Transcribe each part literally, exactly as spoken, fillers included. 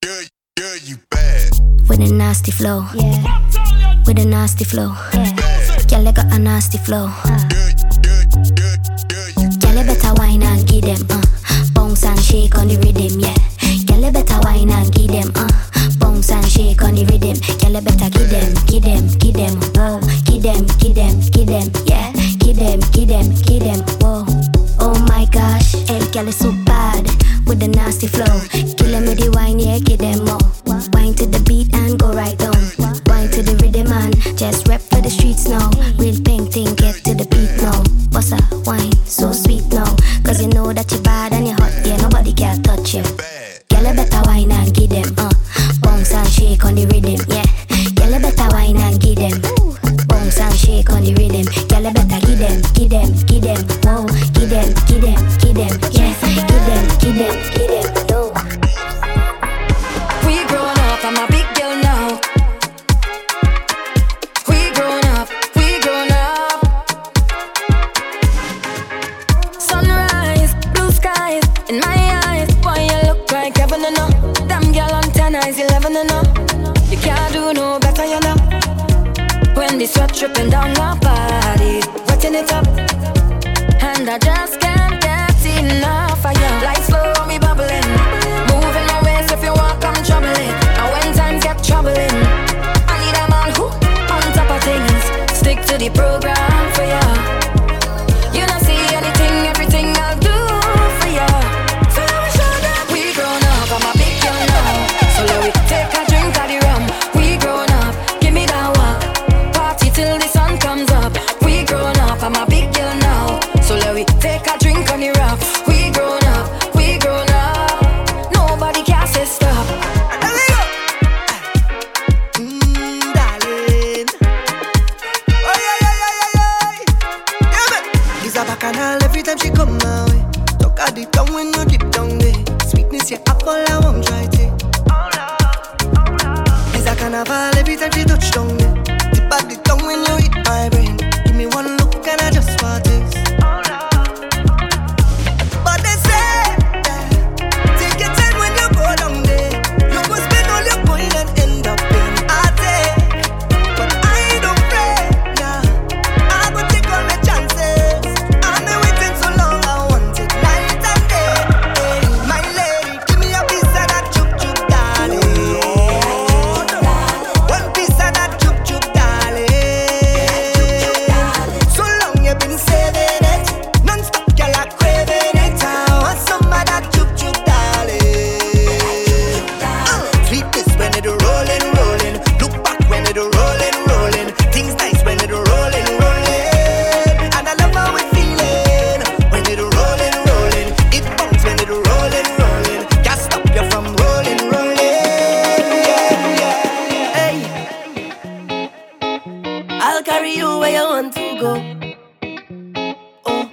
Girl, girl, you bad. With a nasty flow, Yeah. with a nasty flow. Yeah. Girl, you got a nasty flow. Girl, girl, girl, girl, you Girl, you better wine and give them, uh. Bounce and shake on the rhythm, yeah. Girl, you better wine and give them, uh. Bounce and shake on the rhythm. Girl, you better give them, give them, give them, whoa. Give them, give them, give them, yeah. Give them, give them, give them, whoa. Oh my gosh, hey, girl, is so bad with the nasty flow. Kill them with the wine, yeah, give them more. Wine to the beat and go right down. Wine to the rhythm and just rep for the streets now. Real pink thing, get to the beat now. What's a wine, so sweet now. Cause you know that you're bad and you're hot, yeah, nobody can touch you. Girl, you better wine and give them, uh. Bounce and shake on the rhythm, yeah. Girl, you better wine and give them. Bounce and shake on the rhythm. Girl, you better give them, give them, give them, whoa. Give them, give them, give them, yeah. Give them, give them, give them, no. We grown up, I'm a big girl now. We grown up, we grown up. Sunrise, blue skies, in my eyes. Boy, you look like heaven and up. Damn girl on ten eyes, eleven and up. You can't do no better, you know. When the sweat dripping down my body, wetting it up, and I just can't get enough of you. Lights slow, me bubbling, moving my waist if you want, come trouble it. And when times get troubling, I need a man who on top of things, stick to the program for ya. You don't see anything, everything I'll do for ya. So let me show that we grown up, I'm a big girl now. So let me take a drink of the rum. We grown up, give me that walk. Party till the sun comes up. We grown up, I'm a big girl now. So let me take a drink on the rock. We grown up, we grown up. Nobody can say stop. There we go. Mmm, darling. Oh yeah, yeah, yeah, yeah, yeah. Yeah, man. This a bacchanal every time she come my way. Talk at the tongue when you dip down there. Sweetness, yeah, apple I won't try to. This a carnival every time she touch down there. Tip at the tongue when you hit my brain. Give me one look and I just want this. But they say, take your time when you go down there. You go spend all your coin and end up in a day. But I don't pray, nah. I go take all my chances. I've been waiting so long, I want it night and day. Hey, my lady, give me a piece of that chup chup, darling. One piece of that chup chup, darling. So long you've been saving it, non-stop, girl, I craving it. I want some of that chup chup, darling. Uh, Sweetness when it rolling, rolling. Look back when it rolling, rolling. Things nice when it rolling, rolling. And I love how it feeling when it rolling, rolling. It bounce when it rolling, rolling. Can't stop you from rolling, rolling. Yeah, yeah. Hey, I'll carry you where you want to go. Oh,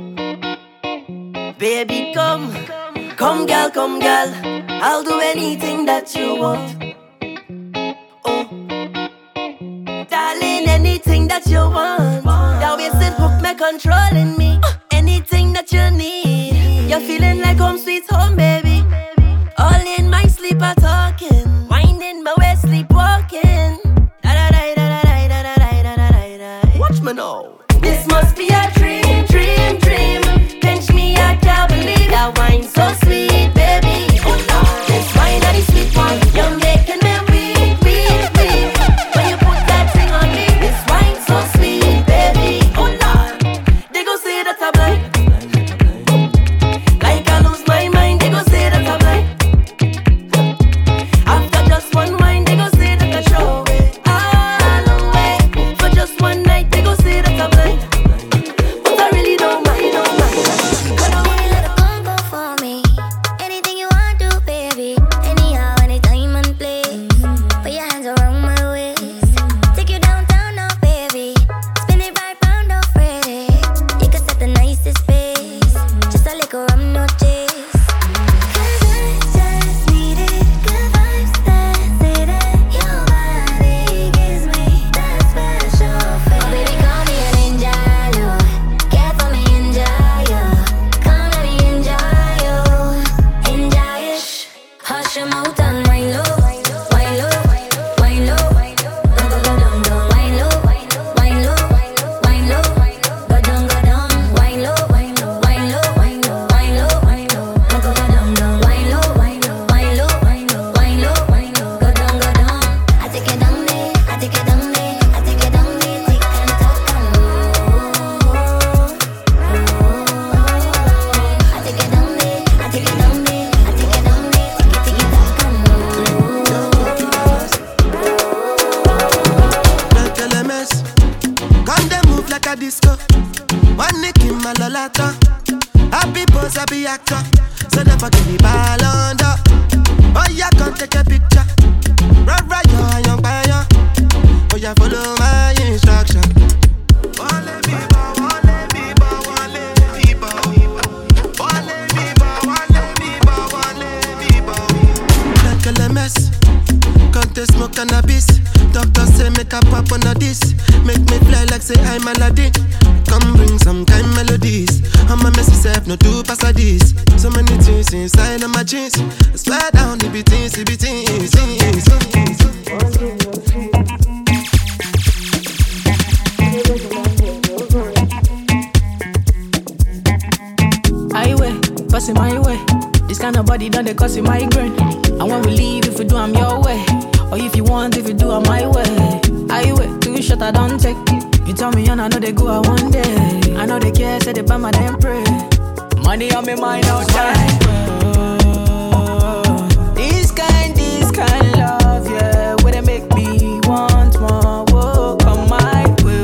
baby, come, come, girl, come, girl. I'll do anything that you want. Oh, darling, anything that you want. That way, sit hook me, controlling me. Anything that you need. You're feeling like home, sweet home, baby. All in my sleep, are talking. Winding my way, sleepwalking. Da da da da da da da da da da da. Watch me now. This must be a dream, dream, dream. Pinch me, I can't believe that wine so sweet, baby. Oh Lord, this wine are the sweet one. You're making me weak, weak, weak. When you put that thing on me, this wine so sweet, baby. Oh Lord, they gon' say that I'm blind. Like I lose my mind, they gon' say that I'm blind. After just one wine, they gon' say that I throw it all away. For just one night, they gon' say that I'm blind. But I really don't mind, don't mind. Come go for me. Anything you want to, baby. Anyhow, anytime and place. Put your hands around my waist. Take you downtown now, baby. Spin it right round, oh Freddy. You can set the nicest pace. Just a little rum, no chase. Cause I just needed good vibes that say that your body gives me that special feel. Oh baby, call me an angel, you. Care for me, enjoy you. Come let me enjoy you. Enjoy it. Hush your mouth and wine low. shatter. Happy pose, happy actor. So never give me ball under. Oh, yeah, come take a picture. Right, right, yo, young buyer. Oh, yeah, follow my instruction. Wale biba, wale biba, wale biba. Wale biba, wale biba, wale biba. Like a mess. Can't they smoke cannabis? Doctor say make a pop on a this. Make me fly like say I'm Aladdin. Come bring some kind melodies. I'm a messy self, no two pass like this. So many things inside of my jeans. I swear down the beatings, the beatings. Highway, passing my way. This kind of body done they cause it migraine. And when we leave, if we do, I'm your way. Or if you want, if you do, I'm my way. Highway, two shot I don't take. You tell me and I know they go out one day. I know they care, say they buy my damn pray. Money on me mind outside. This kind, this kind love, yeah. Where they make me want more. Whoa, come my way.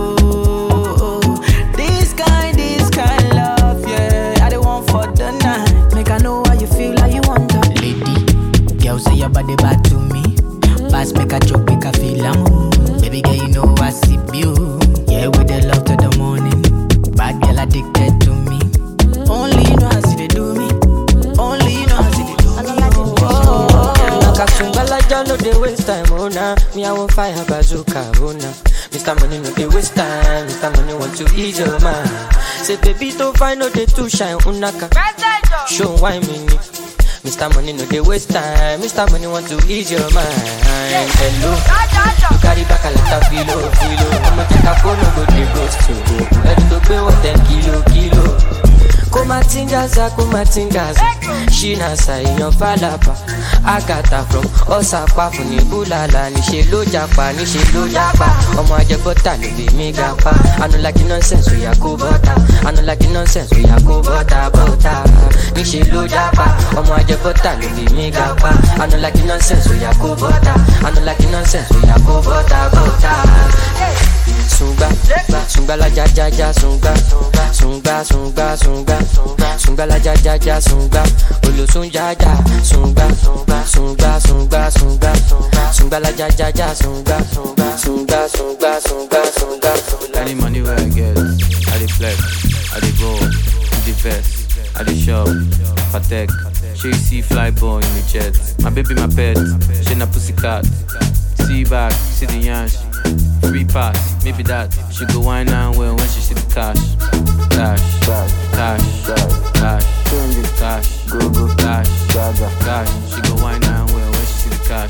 Oh, this kind, this kind love, yeah. I don't want for the night. Make I know how you feel, like you want to. Lady, girl say your body bad to me. Pass make a joke, make a feel I'm home. Baby girl, you know I see you. Yeah, with the love to the morning. Bad girl addicted to me. Only you know how see they do me. Only you know how see they do me. Oh, Nakasungala jalo they waste time, oh nah. Me I want fire bazooka, oh nah. Mister Money no they waste time. Mister Money want to ease your mind. Say baby don't find no they too shine, unaka. Show why me. Mister Money no they waste time. Mister Money want to ease your mind. Hello, you carry back a lot of kilo, kilo. I'ma take a phone, no go to ghost to go. Ready to pay what ten kilo, kilo. Kumatingaza, kumatingaza. Shinasa in your falapa. Agata from Osaka, Funi Bulala. Nishe lo japa, nishe lo japa. Omo aje bota, no be me gapa. I don't like nonsense, we are go bota. I don't like nonsense, we are go bota, bota. Nishe lo japa. Omo aje bota, no be me gapa. I don't like nonsense, we are go bota. I don't like nonsense, we are go bota, bota. Sunga, sunga la ja ja ja sunga, sunga sunga sunga, sunga la ja ja ja sunga, olo sunga ja sunga, sunga sunga sunga, sunga la ja ja ja sunga, sunga sunga sunga sunga. Any money where I get, I dey flex, I dey go, I dey vest, I dey shop, Patek, she see fly boy in the jet. My baby, my pet, she na pussycat. See back, see the yansh. Free pass, maybe that. She go wine and well when she see the cash. Cash, cash, cash, cash, cash, go go cash, cash. She go wine and well when she see the cash.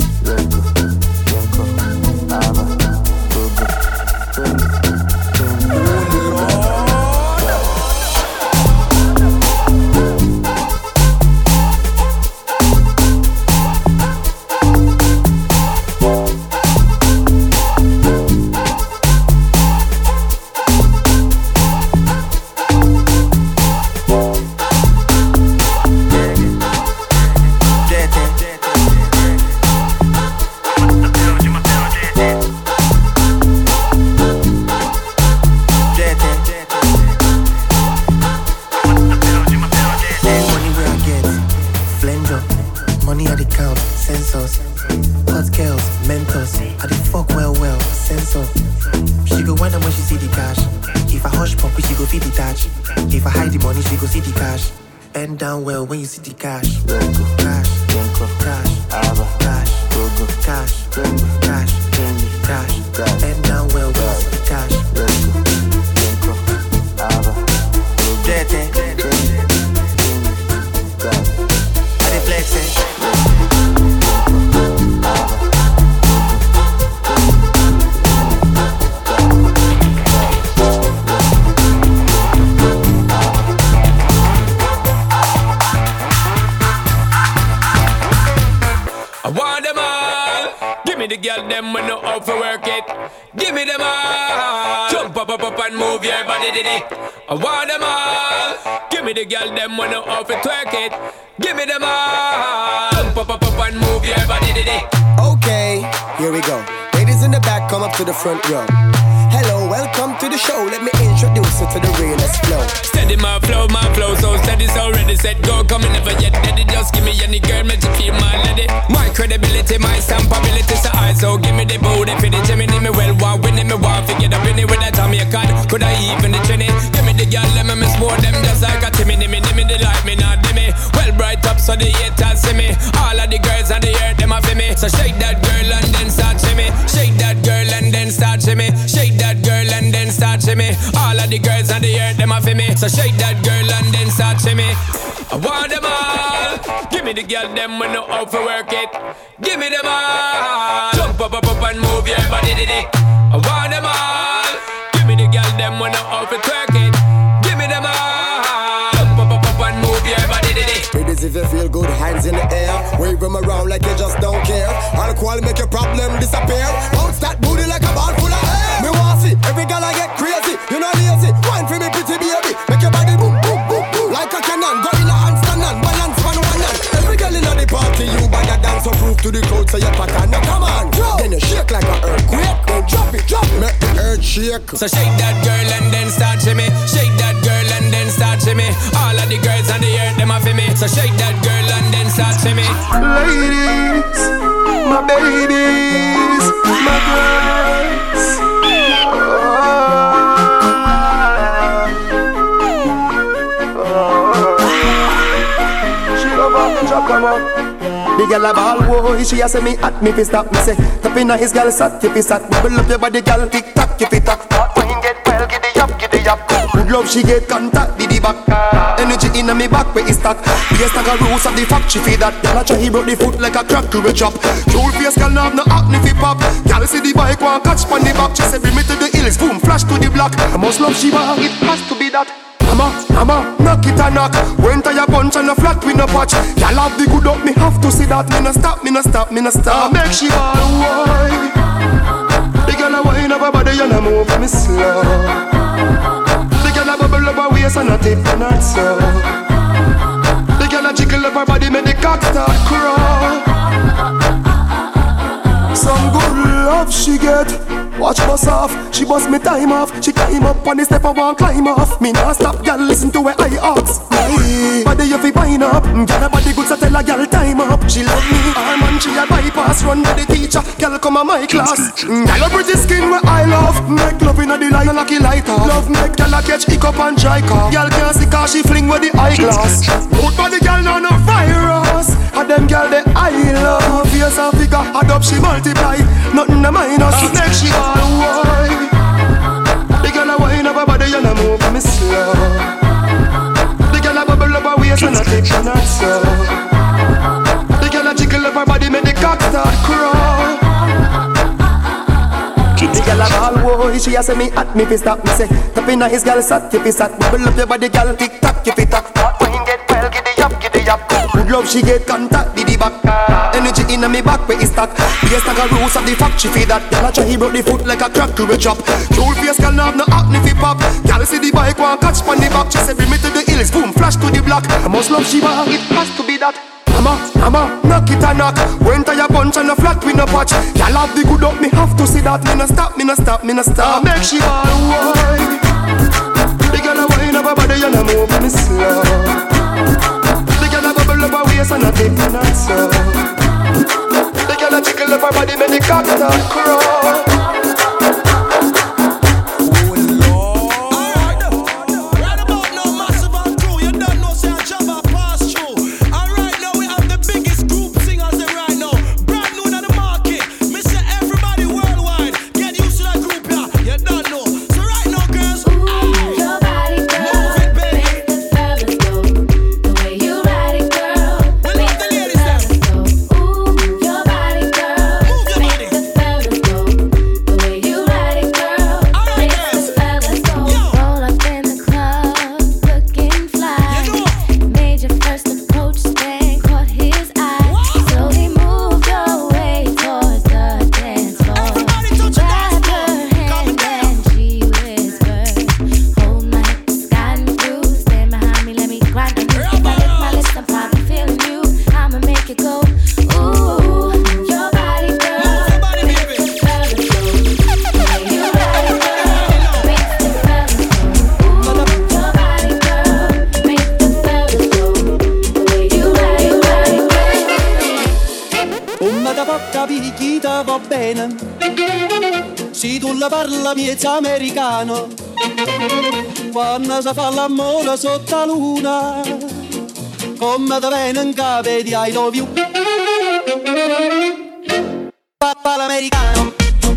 When you see the cash, cash, cash, cash, cash, cash, cash, and down well when you see the cash. I dey flex it. The girl them when no out for work it. Give me them all. Jump up, up, up and move your body, did it. I want them all. Give me the girl them when no out for twerk it. Give me them all. Jump up, up, up and move your body, did it. Okay, here we go. Ladies in the back, come up to the front row. Hello, welcome to the show. Let me introduce you to the realest flow. Steady my flow, my flow, so steady, so ready, set, go, coming never yet ready. Just give me any girl, make you feel my lady. My credibility, my stampability, so I so give me the booty for the Jimmy, me well, one winning me want to get up in it with that Tommy a card. Could I even the trinity? Give me the girl, let me miss more them just like a Timmy, nimmy, nimmy, they like me, not dimmy. Well, bright up so the haters see me. All of the girls on the earth, them a for me. So shake that girl and then start shimmy. Shake that girl and then start shimmy. Shake that girl and then start shimmy. All of the girls on the earth, them a for me. So shake that girl and then start shimmy. I want them all. Give me the girl, them when no out for work it. Give me them all. Jump up, up, up and move your body, did it. I want them all. Give me the girl, them when no out for twerk it. Give me them all. Jump up, up, up and move your body, did it. Ladies, if you feel good, hands in the air. Wave them around like you just don't care. Alcohol make your problem disappear. Bounce that booty like a ball full of air. Me want see every girl I get crazy. You know lazy. Wine for me pretty baby. Make your body boom, boom, boom, boom. Like a cannon. Go in a handstand and balance on one hand. Every girl in the party, you buy a dance. So prove to the crowd so you pattern. Now come on, go. Then you shake like an earthquake. Then drop it, drop it. Make the earth shake. So shake that girl and then start shimmy. Shake that girl and then start shimmy. All of the girls on the earth, them are for me. So shake that girl and then start shimmy. Ladies, my babies, my girls. Oh, oh. She love off the drop, come on. The girl a ball, boy, she a say me at me fi stop. Me say, tap inna his girl sat, you fi sat. Bubble up your body, girl, tick tock, you fi tock. Wine get well, giddy up, giddy up. Good love, she get contact, diddy back. Energy inna me back, where is that? Yes, like a roots of the fact, she feed that. Girl a try, he broke the foot like a crack to a chop. Cool face, girl, now have no acne fi pop. Girl see the bike, one catch pon the back. She say, bring me to the hills, boom, flash to the block. I must love she want, it has to be that. Hammer, hammer, knock it a knock. Went to your punch and a flat with no patch. Y'all have the good up, me have to see that. Me no stop, me no stop, me no stop. Make she all wine. The girl a wine up her body and a move me slow. The girl a bubble up her waist and a tip and a toe. The girl a jiggle up her body, make the cock start crawl. Some good love she get. Watch bust off, she bust me time off. She climb up on the step I won't climb off. Me nah stop, girl, listen to her I ask. Body you fi wind up, girl her body good so tell her girl time up. She love me, her man she a bypass. Run to the teacher, girl come a my class. Girl her pretty skin where I love. Make love inna the line like a light off. Love make girl a catch hiccup and dry cough. Girl can't see cause she fling with the eyeglass. Good body girl now no virus. And them girl they I love. Face and figure add up she multiply. Nothing to minus, make she all wine. The girl a wine up her body and a move me slow. The girl a bubble up her waist and a take and a toe. The girl a jiggle up her body, make the cock start crawl. The girl a ball, boy, she a say me at me fi stop. Me say, tap inna his girl sat, you fi sat. Bubble up your body, girl, tick tock, you fi tock. Wine get well, giddy up, giddy up. Good love, she get contact, diddy back. Energy inna me back, where is that? Yes, like a roots of the fact, she feed that. Girl a try, he broke the foot like a crack to a chop. Cool face, girl, now have no acne fi pop. Girl see the bike, one catch pon the back. She say, bring me to the hills, boom, flash to the block. I must love she want, it has to be that. Hammer, hammer, knock it a knock. Went to your punch and a flat with no patch. Y'all have the good up, me have to see that. Me no stop, me no stop, me no stop. Make she all wine. The girl a wine up her body and a move me slow. The girl a bubble up her waist and a tip and a toe. The girl a jiggle up her body, make the cock start crawl. Your body, girl, make the Come da poca picchita va bene, se tu la parla miezza americano, quando si fa l'amore sotto la luna, come da bene in capo di I love you. Papà l'americano.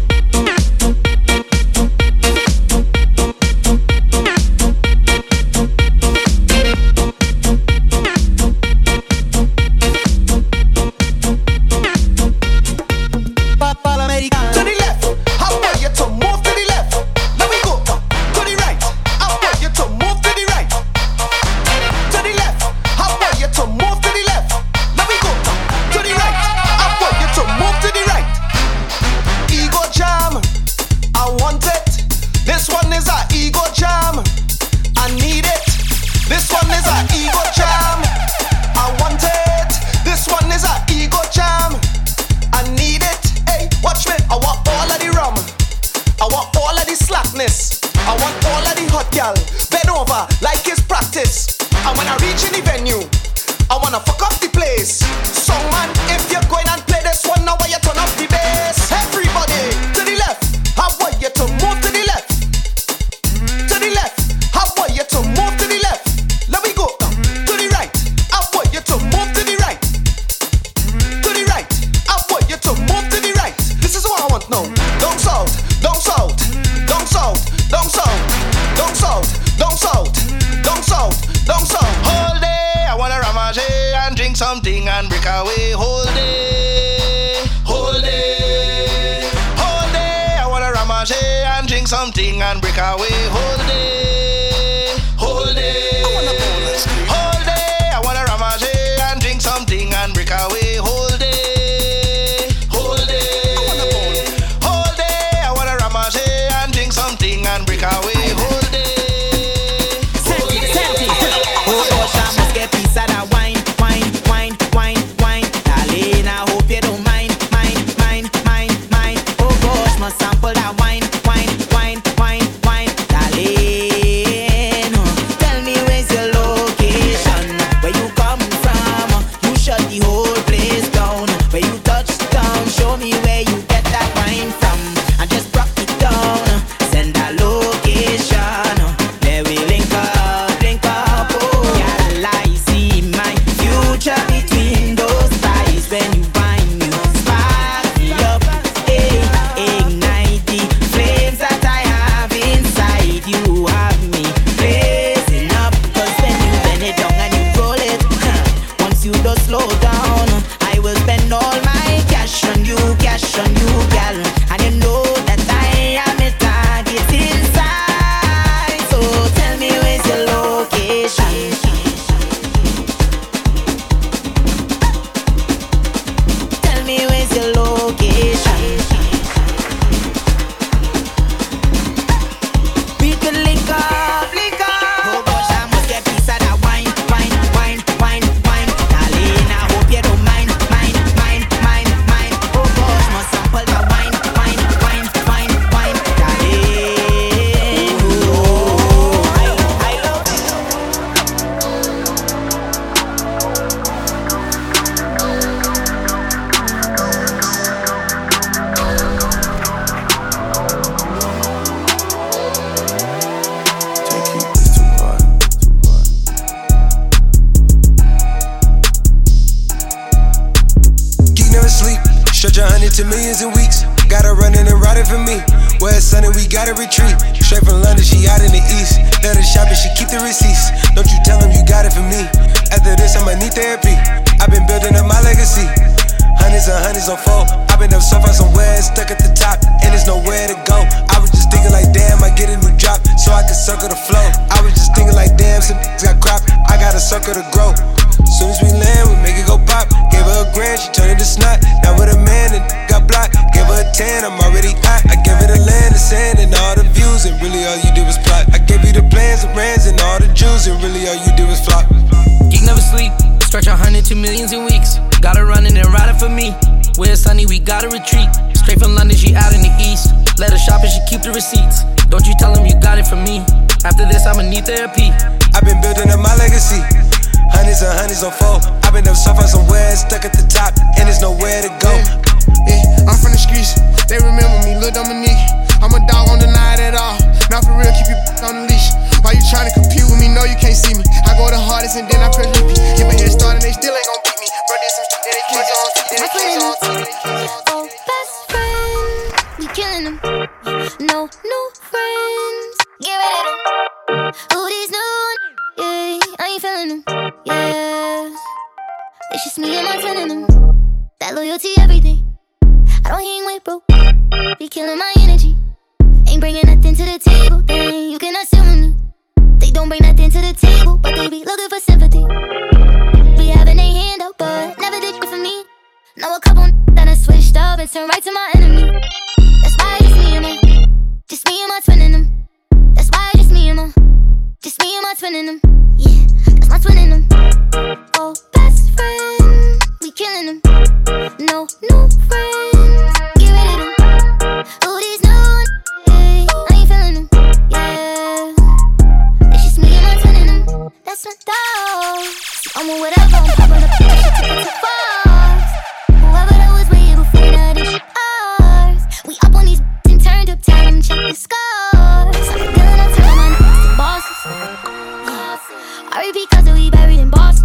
to millions in weeks. Got her running and riding for me. Where it's sunny, we gotta retreat. Straight from London, she out in the east. Let her shop and she keep the receipts. Don't you tell them you got it for me. After this, I'ma need therapy. I've been building up my legacy. Hundreds and hundreds on four. I've been up so far somewhere, stuck at the top, and there's nowhere to go. I was just thinking like, damn, I get a new drop, so I can circle the flow. I was just thinking like, damn, some got crop, I got a circle to grow. Soon as we land, we make it go pop. Gave her a grand, she turned it to snot. Now with a man and got blocked. Gave her a ten, I'm already hot. I gave her the land, the sand, and all the views, and really all you did was plot. I gave you the plans, the brands, and all the Jews, and really all you did was flop. Geek never sleep, stretch a hundred to millions in weeks. Got her running and riding for me. Where it's sunny, we gotta retreat. Straight from London, she out in the east. Let her shop and she keep the receipts. Don't you tell them you got it from me. After this, I'ma need therapy. I've been building up my legacy. Hundreds and hundreds on four. I've been up so far somewhere, stuck at the top, and there's nowhere to go. Yeah, yeah, I'm from the streets, they remember me, Lil Dominique. I'm a dog, won't deny it at all. Now for real, keep your on the leash. Why you tryna compete with me? No, you can't see me. I go the hardest and then I press repeat. Get my head started, they still ain't gon' beat me. Bro, this some shit that they kids on, that they kids on. Oh, best friend, we killing them. No new friends, get rid of them. Who these new ones? Yeah, I ain't feeling them. Yeah, it's just me and my twin in them. That loyalty, everything. I don't hang with bro. Be killing my energy. Ain't bringing nothing to the table. Then you cannot sit with me. They don't bring nothing to the table, but they be looking for sympathy. Be having a hand out, but never did good for me. Know a couple that I switched up and turned right to my enemy. That's why it's me and my, just me and my twin in them. That's why it's me and my, just me and my twin in them. Yeah, that's my twin in them. Oh, best friend, we killing them. No new friends, get rid of them. Who these new ones? Yeah, I ain't feeling them. Yeah, it's just me and my twin in them. That's my dog. I'm a whatever, I'm popping up, that shit took it too far. Whoever that was way before that, it's ours. We up on these and turned up, tell them check the scars. I'm feeling I'm telling my niggas the bosses. I repeat cause we buried in Boston.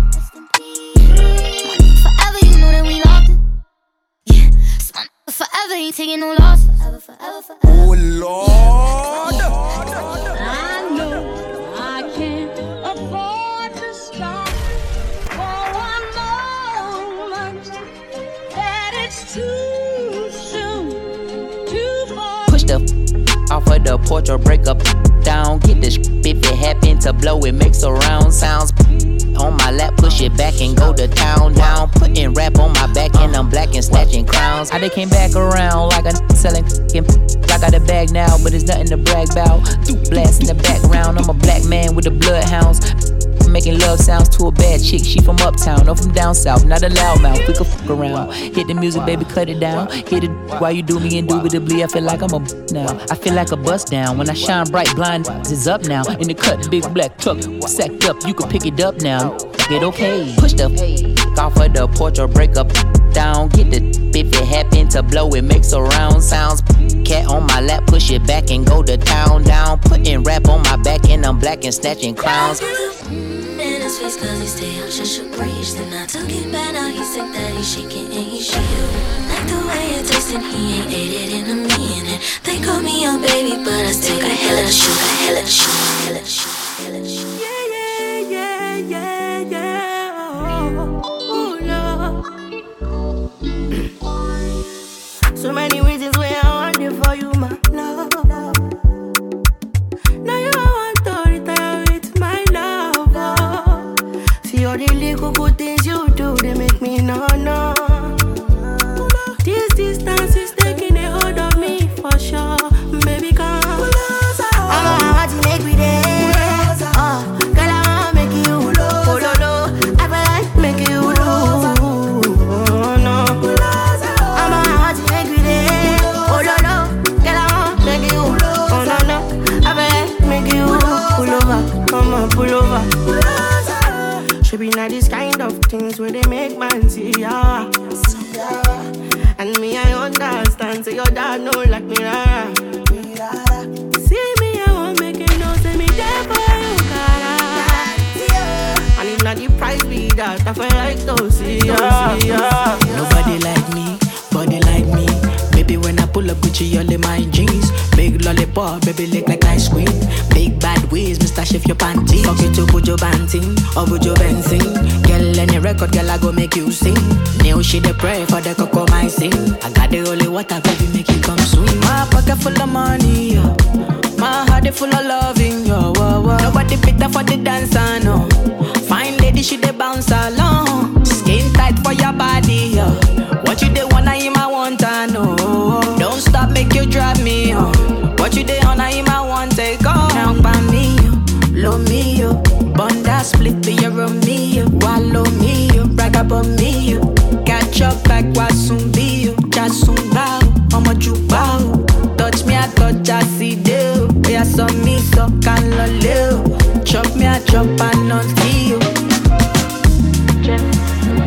Forever, you know that we locked it. Yeah, so my nigga forever ain't taking no loss. Forever, forever, forever. Oh Lord, I know I can't afford to stop for one moment. That it's too soon to fall. Push the f- off of the porch or break up down. Get this sh- if it happen to blow, it makes a round sounds. On my lap, push it back and go to town down. Putting rap on my back and I'm black and snatching crowns. I they came back around like a selling f***ing. I got a bag now, but it's nothing to brag about. Blast in the background, I'm a black man with the bloodhounds. Making love sounds to a bad chick, she from uptown, or from down south, not a loudmouth, we could fuck around. Hit the music, baby, cut it down. Hit it while you do me indubitably, I feel like I'm a b- now. I feel like a bust down, when I shine bright, blind is up now. In the cut, big black tuck, sacked up, you can pick it up now. Get okay, push the f- off of the porch or break up down. Get the if it happen to blow, it makes a round sounds. Cat on my lap, push it back and go to town down. Putting rap on my back and I'm black and snatching crowns. In his face cause he stay out just a breeze. Then I took it back, now he sick that he's shaking and he shield. Like the way it tastes and he ain't ate it in a minute. They call me a baby but I still got hella shit, got hella shit, hella shit, hella shit. Yeah, yeah, yeah, yeah, yeah. Oh, oh, Lord. So many reasons why I want it for you, my love. Now you want to retire with my love. See all the little good things you do, they make me no, no. This distance is taking a hold of me for sure. Baby, come. I'm a want to make me there. Oh, girl, I wanna make you lose. Oh, no, no. I feel like make you lose. Oh, no. I'm a want to make me there. Oh, no, no. Girl, I wanna make you lose. Oh, no, no. I feel like make you pull over. Come on, pull over. Should be not this kind of things where they make man see ya. And me, I understand. Say your dad know like me, rara. See me, I won't make it no. Say me there for you, cara. And if not the price be that, I feel like to see ya. Nobody like me, body like me. Baby, when I pull up Gucci, all in my jeans. Big lollipop, baby, lick like ice cream. Big bad ways, Mister Shift your panties. Fuck it to put your banting, or put your benzine. Girl, any record, girl, I go make you sing. Now she the pray for the cocoa, my sing. I got the holy water, baby, make you come swim. My pocket full of money, yo. My heart full of loving, yo. Whoa, whoa. Nobody better for the dancer, no. Fine lady, she the bounce along. Skin tight for your body, yo. What you dey wanna him, I want to know. Don't stop, make you drive me on. What you dey wanna him, I want take on. Now by me, yo, low me, yo. Bunda split to your Romeo. Wallow me, yo, brag about me, yo. Catch up back, wasumbi, yo. Jasumba, I'ma juba. Touch me, I touch, I see you. Yeah, so me, so can loleo. Chop me, I chop, I not see you.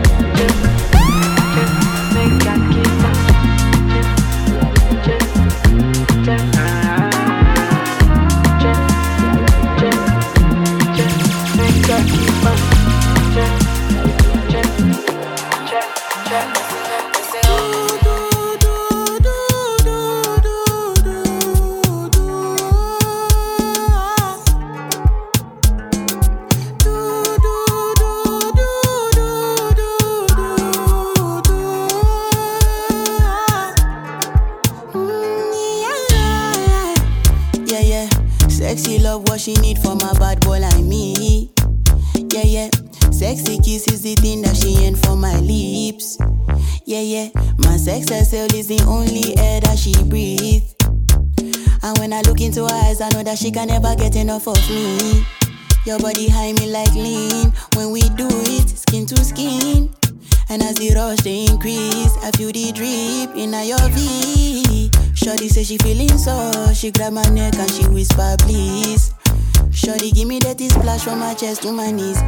love what she need from a bad boy like me. Yeah, yeah. Sexy kiss is the thing that she ain't for my lips. Yeah, yeah. My sex herself is the only air that she breathes. And when I look into her eyes, I know that she can never get enough of me. Your body high me like lean. When we do it, skin to skin. And as the rush they increase, I feel the drip in your V. Shorty say she feeling so. She grab my neck and she whisper please. Shorty give me that splash from my chest to my knees.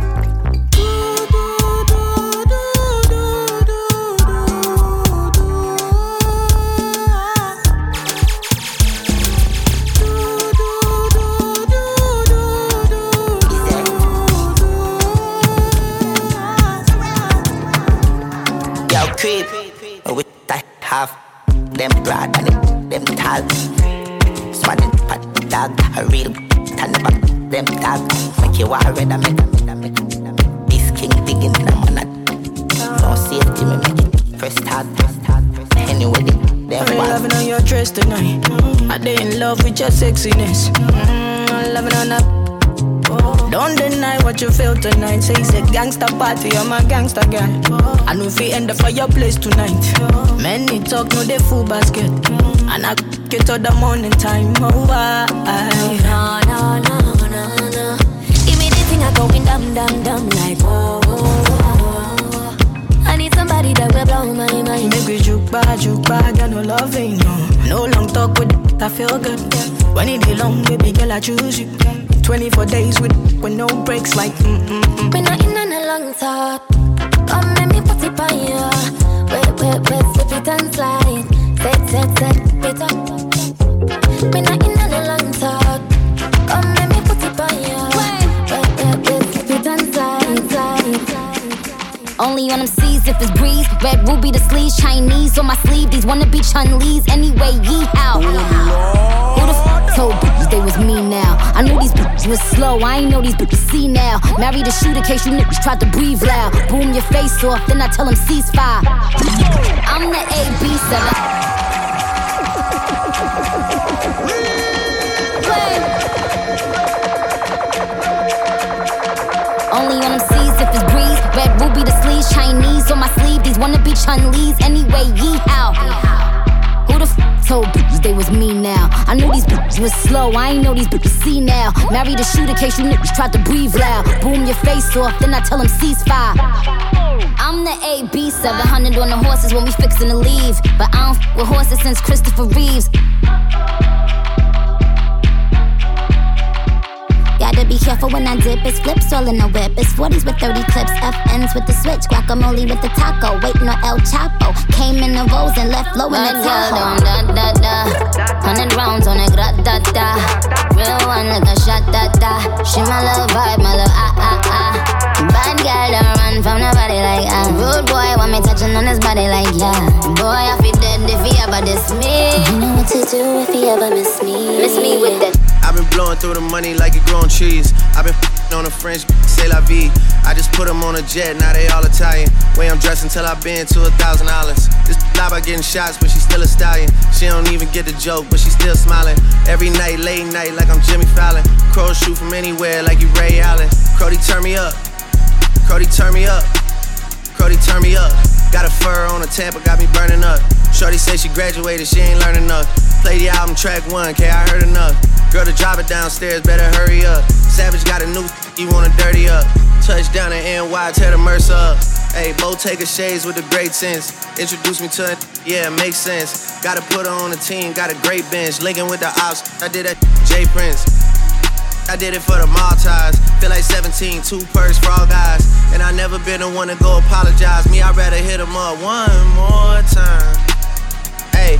Creep, with I have them broad and them tall. Swanning pat dog, a real turn about them dog. Make you war red and make a make this king digging in a man. No safety, me make it first hard, first hard. Anyway, them I'm loving on your dress tonight. I dey in love with your sexiness. I'm loving on that. Don't deny what you feel tonight. Say it's a gangster party, I'm a gangster girl. I know if we end up for your place tonight. Many talk, no they full basket. And I get to the morning time. Oh, I, no, no, no, no, no. Give me the thing I going dumb, dumb, dumb like whoa, whoa, whoa. I need somebody that will blow my mind. Make we juke back, juke back, got no loving, no. No long talk with it, I feel good. When it be long, baby girl, I choose you. twenty-four days with, with no breaks like mm mm mm. We're not in on a long talk. Come let me put it on you. Wait, wait, wait, slip it and slide. Set, set, set, it up. We're not in on a long talk. Come let me put it on you. Wait, wait, wait, wait, slip it and slide, slide, slide. Only on them C's if it's breeze. Red ruby the sleeves, Chinese on my sleeve. These wanna be Chun-Li's anyway. Yee how? Who the f told bitches they was me now? I knew these bitches was slow. I ain't know these bitches see now. Married a shooter case you niggas tried to breathe loud. Boom your face off, then I tell them ceasefire. I'm the A B seven. Only on them C's if it's breeze. Red ruby the sleeves, Chinese on my sleeve. These wanna be Chun-Li's anyway. Yee how? Who the f told bitches they was me now? I knew these bitches was slow. I ain't know these bitches see now. Married a shooter case you niggas tried to breathe loud. Boom your face off, then I tell them ceasefire. I'm the A B seven hundred on the horses when we fixin' to leave. But I don't f with horses since Christopher Reeves. Gotta be careful when I dip, it's flips all in the whip. It's forties with thirty clips, F Ns with the switch, guacamole with the taco, waiting on El Chapo. Came in the rolls and left low in the Tahoe. Da da da, hundred rounds on a grat da da. Real one like a shot da da. She my little vibe, my little ah ah ah. Bad girl don't run from nobody like ah. Rude boy want me touching on his body like yeah. Boy I feel dead if he ever diss me. You know what to do if he ever miss me. Miss me with that. I've been blowing through the money like it growing trees. I've been f***ing on a French, say la vie. I just put them on a jet, now they all Italian. Way I'm dressed until I've been to a thousand dollars. This lie by getting shots, but she still a stallion. She don't even get the joke, but she still smiling. Every night, late night, like I'm Jimmy Fallon. Crows shoot from anywhere, like you Ray Allen. Crody, turn me up. Crody, turn me up. Crody, turn me up. Got a fur on a Tampa, got me burning up. Shorty say she graduated, she ain't learned enough. Play the album track one, K, I heard enough. Girl to drive it downstairs, better hurry up. Savage got a new, you wanna dirty up. Touchdown in N Y, tear the Mercer up. Hey, Bo take a shades with the great sense. Introduce me to it, yeah, it makes sense. Gotta put her on the team, got a great bench. Linking with the ops, I did that J Prince. I did it for the Maltese. Feel like seventeen, two purse for all guys. And I never been the one to go apologize. Me, I'd rather hit him up one more time. Hey,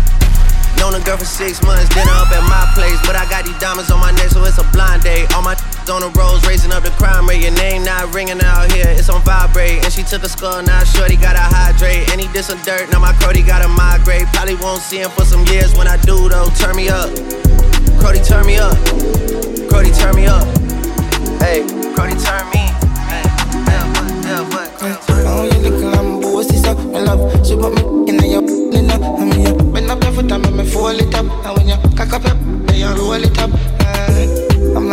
known a girl for six months, dinner up at my place. But I got these diamonds on my neck, so it's a blind date. All my on the roads, raising up the crime rate. Your name not ringing out here, it's on vibrate. And she took a skull, now shorty gotta hydrate. And he did some dirt, now my Crody gotta migrate. Probably won't see him for some years. When I do though, turn me up. Crody, turn me up. Crody, turn me up. Hey, Crody, turn me. Hey, yeah, what, yeah, what, yeah, oh, you look like I'm bossy, so my love. She put me in your lean up. I mean, you bend up your foot and make me fold it up. And when you cock up your, then you roll it up. Uh, I'm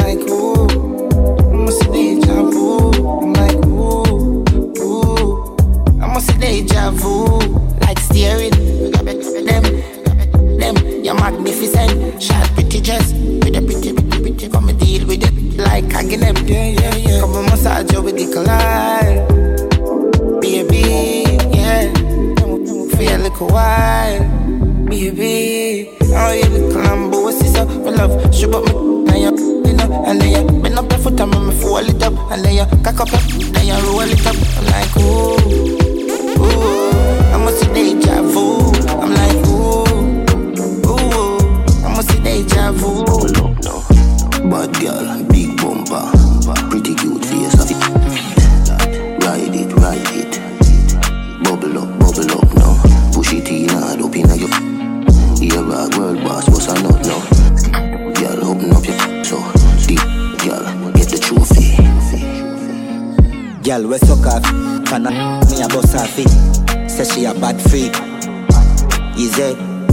you're magnificent. Shot pretty dress, with a pretty, pretty, pretty. Come and deal with it like I can them. Yeah, yeah, yeah. Come and massage you with the collide. Baby, yeah. For a little while. Baby, oh you look lambo, what's this up? My love, shoot up me, now you, you know. And then you bend up your foot and make me fall it up. And then you cock up, then you roll it up. I'm like, ooh, ooh, I must see deja vu. I'm like, ooh, ooh, I must see deja vu. Bubble up now, bad girl, big bumper, pretty cute face of it. Ride it, ride it, bubble up, bubble up now. Push it in hard up in your. Here a world boss, what's a nut now? Girl, open up your so deep, girl, get the trophy. Girl, we suck off, fan me a boss off it. Say she a bad freak. Easy,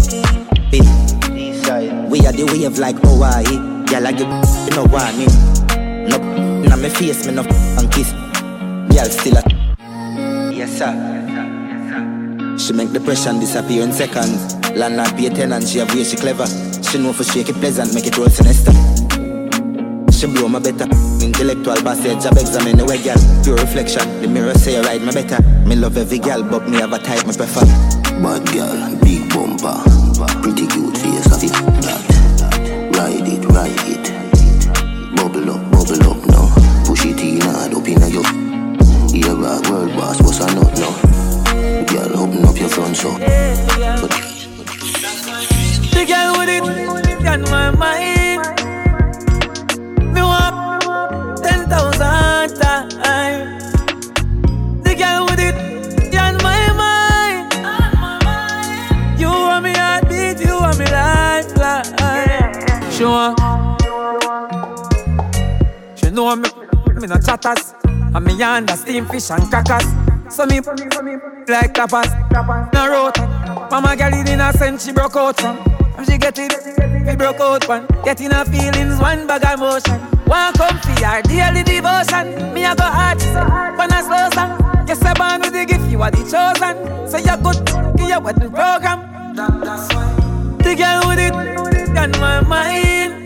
it. We are the wave like Hawaii. Girl, I give you know what I mean. No, na me face, me no and kiss. Girl, still a yes sir. She make depression disappear in seconds. Landlord pay tenant, she have way she clever. She know for shake it pleasant, make it roll sinister. She blow my better. Intellectual passage, job examine the way girl. Pure reflection, the mirror say ride my better. Me love every girl, but me have a type me prefer. Bad girl, big bumper, pretty cute face of it. That, ride it, ride it. Bubble up, bubble up now. Push it in hard up in your. Here a world boss, what's a nut now? Girl, open up your front so. But, the girl with it on my mind. Me want ten thousand times. The girl with it on my mind. You want me heartbeat, you want me lifeline. She want. She know me, me no chatters. And me under steam fish and crackers. So me, like tapas, no road. Mama girl in a sense she broke out from. And she get it, we broke out one. Getting her feelings, one bag of emotion. One come for her daily devotion. Me a go hard, she say, when I slow song. Yes, I born with the gift, you are the chosen. So you good, give your wedding program. That's why the girl with it on my mind.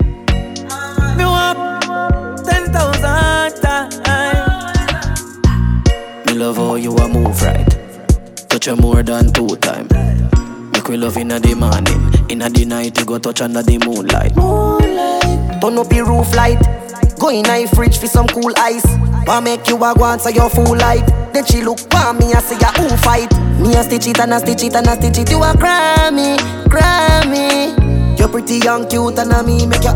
Me want ten thousand times. Me love how you a move right. Touch you more than two times. Make we love inna the morning. Inna the night you go touch under the moonlight. Moonlight. Turn up your roof light. Go in a fridge for some cool ice. Wanna make you a go and say you're full light. Then she look for me and say ya who fight. Me a stitch it and a stitch it and a stitch it. You a Grammy, Grammy. You're pretty young, cute and a me make you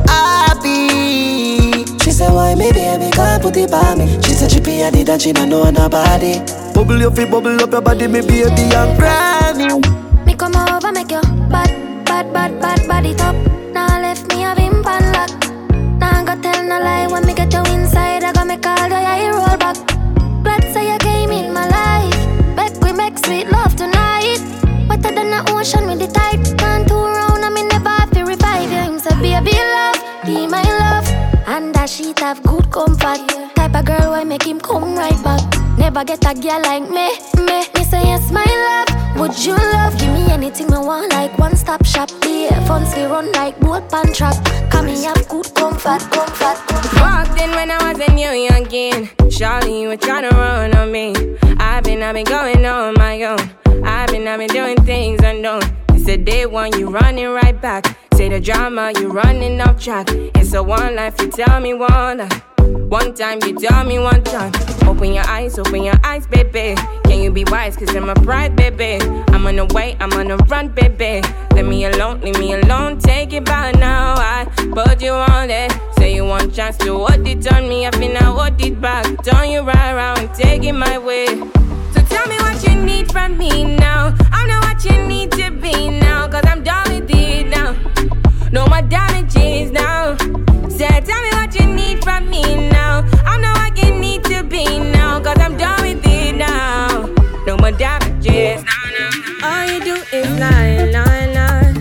happy. She said why me baby can't put it by me. She said she pay a did and she don't know nobody. Bubble your feet, bubble up your body, me baby and Grammy. Me come over, make your bad, bad, bad, bad body top. Now left me a bimp and lock. Now I go tell no lie when me get you inside. I go make all the eye roll back. Glad say you came in my life. Bet we make sweet love tonight. Wetter than the ocean with the tide. Can't turn around and me never have to revive you. Him say baby love, be my love. And that sheet have good comfort. Type of girl why make him come right back. Never get a girl like me, me. Me say yes my love. Would you love? Give me anything me want, like one stop shop. Yeah, funds we run like boat pan track. Come me have good comfort, comfort, comfort. Walked in when I was a new youngin'. Charlie, you were tryna run on me. I've been, I've been going on my own. I've been, I've been doing things unknown. It's a day one, you running right back. Say the drama, you running off track. It's a one life, you tell me one life. One time, you tell me one time. Open your eyes, open your eyes, baby. Can you be wise, cause I'm a pride, baby. I'm on the way, I'm on the run, baby. Leave me alone, leave me alone, take it by now. I put you on it. Say you want chance to hold it on me. I feel now hold it back. Turn you right around, take it my way. So tell me what you need from me now. I know what you need to be now, cause I'm done with it now. No more damages now. Say tell me what you need from me now. I know what you need to be now, cause I'm done with it now. No more damages now, now. All you do is lie, lie, lie.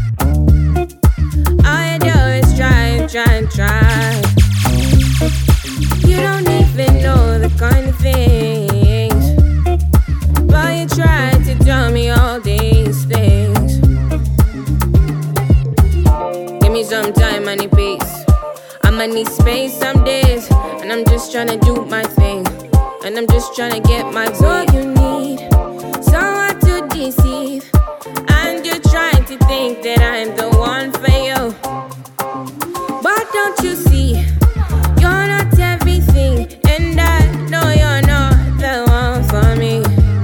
All you do is try, try, try. You don't even know the kind of things, but you try to tell me all these things. I'ma need space some days, and I'm just tryna do my thing, and I'm just tryna get my way. So you need someone to deceive, and you're trying to think that I'm the one for you. But don't you see, you're not everything, and I know you're not the one for me.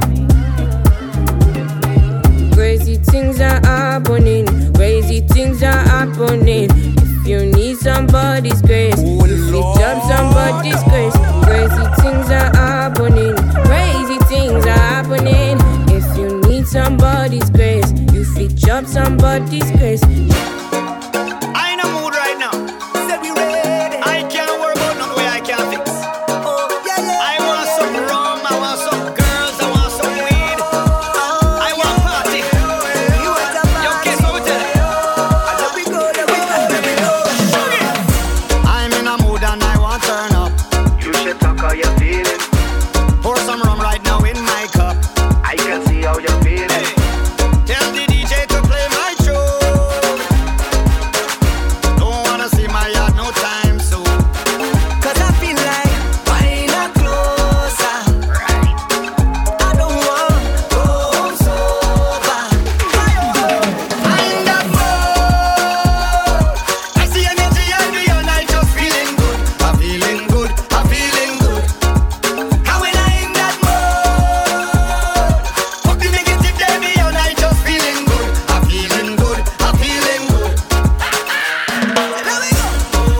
Crazy things are happening, crazy things are happening. If you need somebody's grace, if you jump somebody's grace. Crazy things are happening, crazy things are happening. If you need somebody's grace, you fit jump somebody's grace. I in a mood right now. Said we ready. I can't worry about no way I can't fix. Oh, yeah, yeah. I want some rum, I want some girls, I want some weed. I want party. You want a party? Yo, guess what we tell you? Let me go, let me go, let me go. I'm in a mood and I want turn up. You should talk how you're feeling. Pour some rum right now in my cup. I can see how you're feeling. Hey. Tell the D J to play my tune. Don't wanna see my yard no time soon. Cause I feel like buying a closer. Right. I don't want to go home sober. I'm in that mode. I see energy and me and I just feeling good. I'm feeling good, I'm feeling good. And when I'm in that mode, fuck the negative day, me and I just feeling good. I'm feeling good, I'm feeling good. Let me go.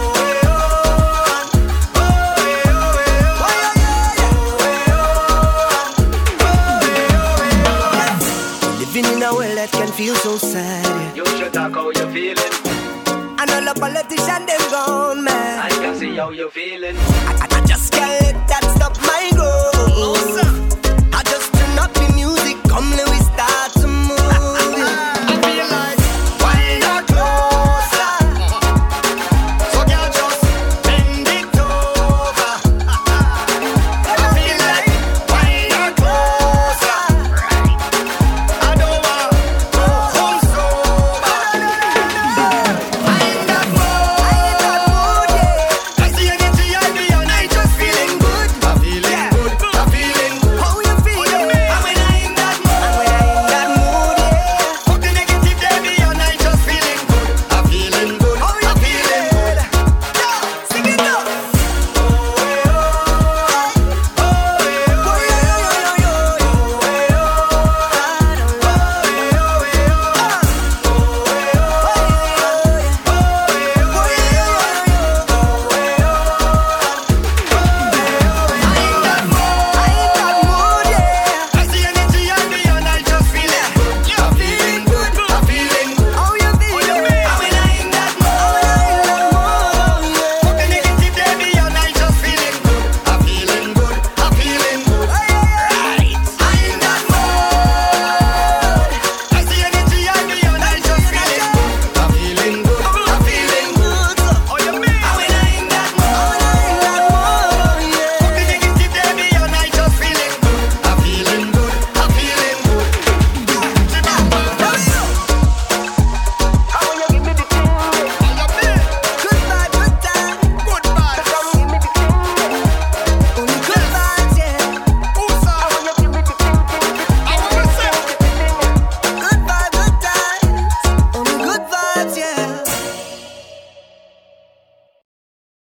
Living in a world that can feel so sad. You should talk how you're feeling. And all the politicians, them gone mad. I can see how you're feeling. I, I, I just can't let that stop my growth.